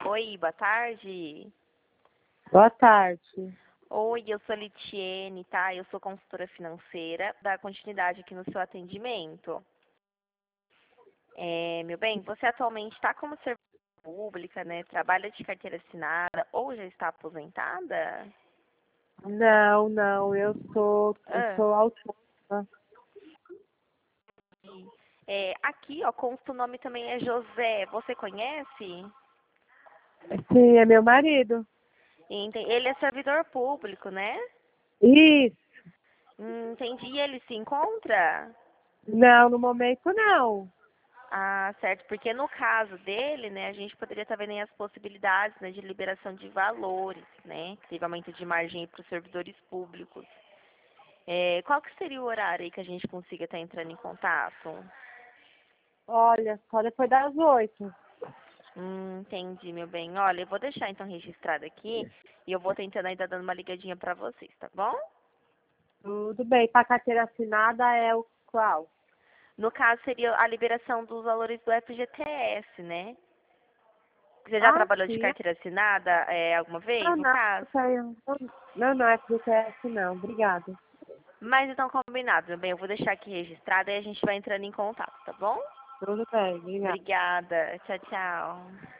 Oi, boa tarde. Boa tarde. Oi, eu sou a Litiene, tá? Eu sou consultora financeira. Dá continuidade aqui no seu atendimento. Meu bem, você atualmente está como servidora pública, né? Trabalha de carteira assinada ou já está aposentada? Não, eu Ah, sou autônoma. aqui, ó, consta o nome também é José. Você conhece? Sim, é meu marido. Ele é servidor público, né? Isso. Entendi. E ele se encontra? Não, no momento não. Ah, certo, porque no caso dele, né, a gente poderia estar vendo aí as possibilidades, né, de liberação de valores, né, teve aumento de margem para os servidores públicos. Qual que seria o horário aí que a gente consiga estar entrando em contato? Olha, só depois das 8. Entendi, meu bem. Olha, eu vou deixar então registrado aqui e eu vou tentando ainda dando uma ligadinha para vocês, tá bom? Tudo bem. Para carteira assinada é o qual? No caso seria a liberação dos valores do FGTS, né? Você já Ah, trabalhou de sim. carteira assinada alguma vez, Não, no não. caso? Não, é FGTS não. Obrigada. Mas então combinado, meu bem. Eu vou deixar aqui registrado e a gente vai entrando em contato, tá bom? Tudo bem, obrigada. Obrigada. Tchau, tchau.